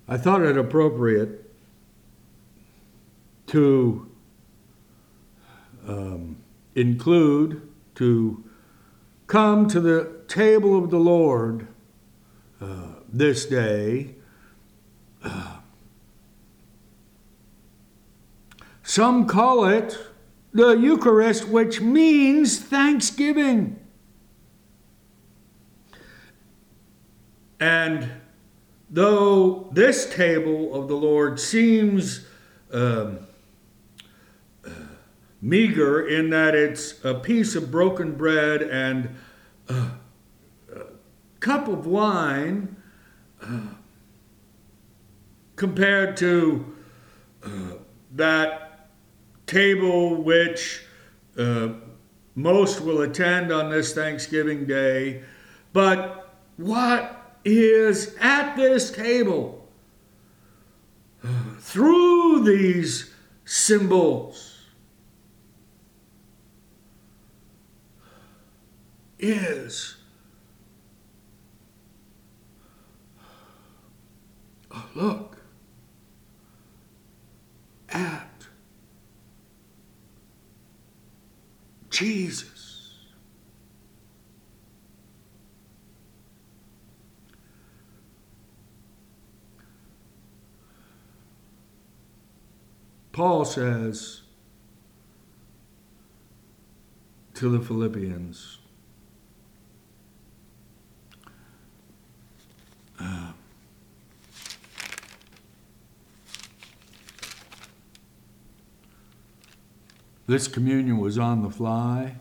I thought it appropriate to include, to come to the table of the Lord this day. Some call it the Eucharist, which means thanksgiving. And though this table of the Lord seems meager in that it's a piece of broken bread and a cup of wine compared to that table which most will attend on this Thanksgiving Day. But what is at this table through these symbols is a look at Jesus. Paul says to the Philippians, this communion was on the fly.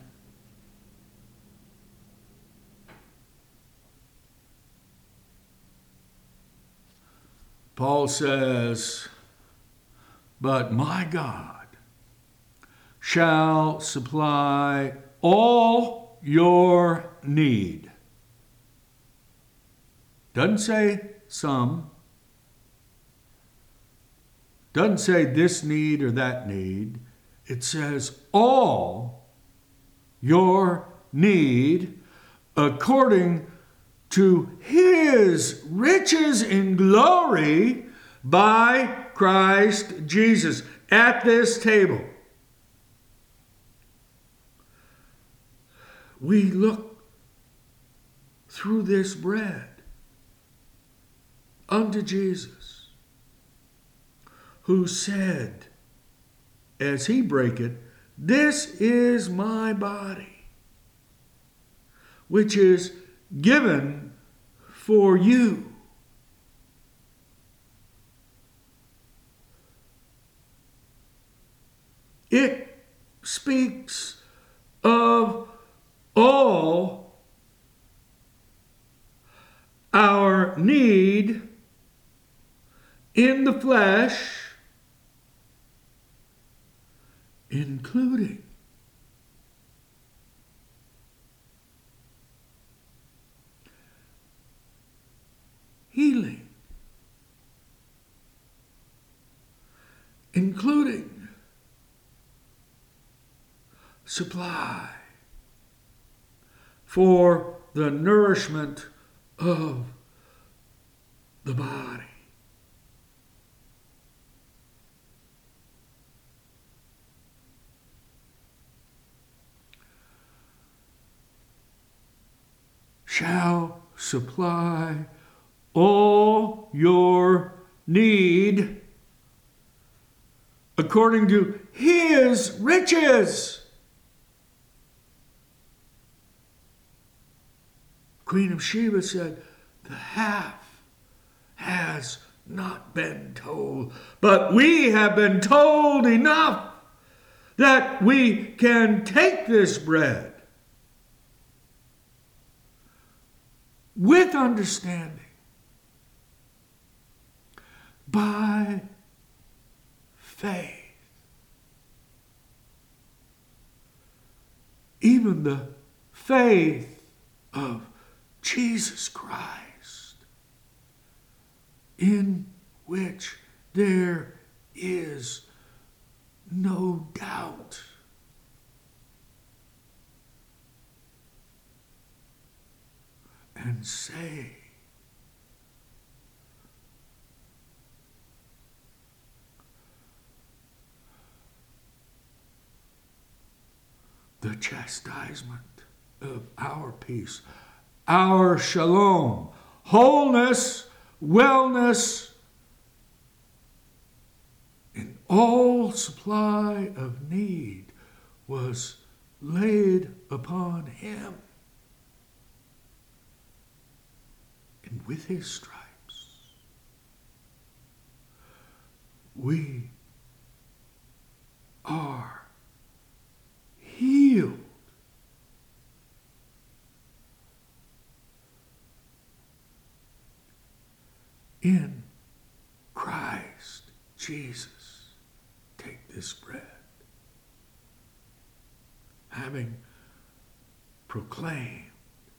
Paul says, but my God shall supply all your need. Doesn't say some. Doesn't say this need or that need. It says all your need according to his riches in glory by Christ Jesus. At this table, we look through this bread unto Jesus, who said, as he brake it, this is my body, which is given for you. It speaks of all our need in the flesh, including healing, including supply for the nourishment of the body. Shall supply all your need according to his riches. Queen of Sheba said, the half has not been told, but we have been told enough that we can take this bread with understanding by faith. Even the faith of Jesus Christ, in which there is no doubt. And say, the chastisement of our peace, our shalom, wholeness, wellness, and all supply of need was laid upon him. And with his stripes, we are healed. In Christ Jesus. Take this bread. Having proclaimed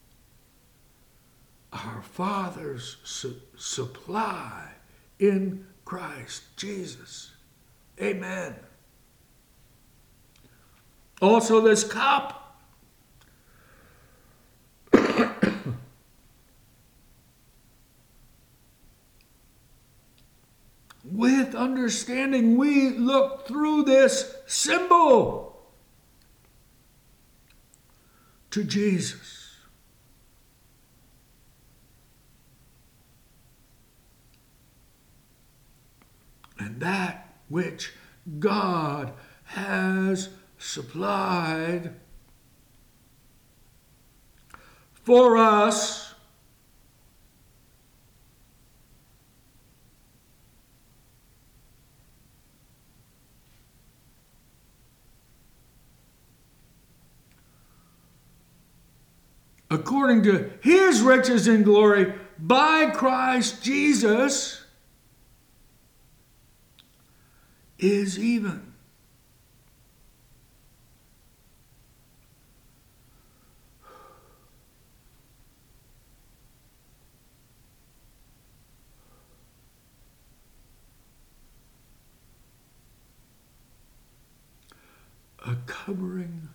our Father's supply in Christ Jesus. Amen. Also this cup. With understanding, we look through this symbol to Jesus. And that which God has supplied for us according to his riches in glory by Christ Jesus is even. A covering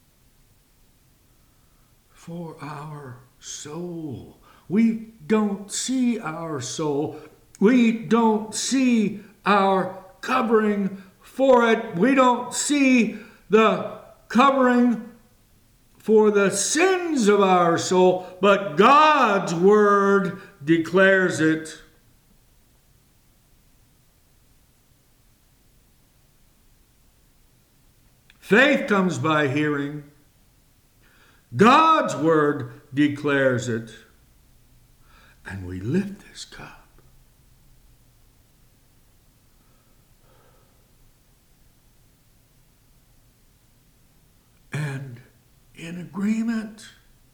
for our soul. We don't see our soul. We don't see our covering for it. We don't see the covering for the sins of our soul, but God's word declares it. Faith comes by hearing. God's word declares it. And we lift this cup. And in agreement,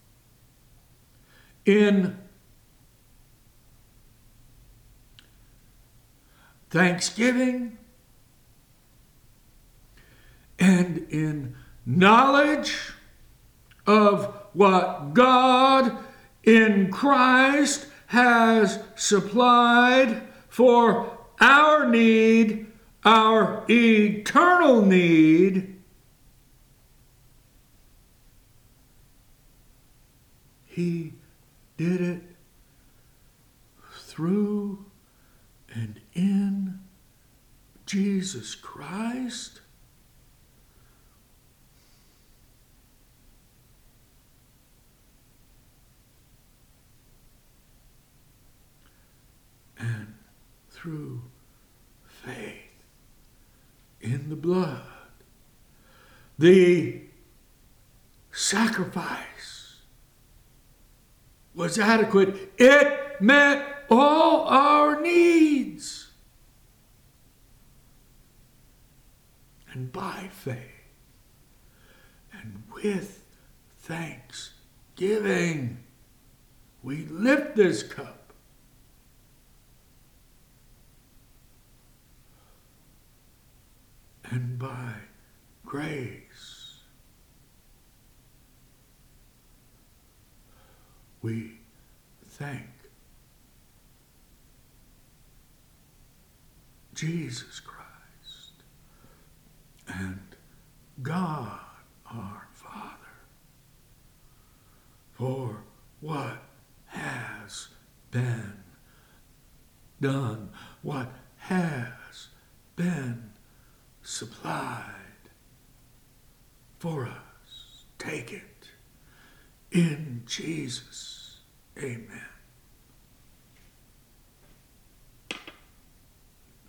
in thanksgiving, and in knowledge of what God in Christ has supplied for our need, our eternal need, he did it through and in Jesus Christ. And through faith in the blood. The sacrifice was adequate. It met all our needs. And by faith and with thanksgiving, we lift this cup. And by grace, we thank Jesus Christ and God our Father for what has been done, what has been supplied for us. take it. In Jesus, amen.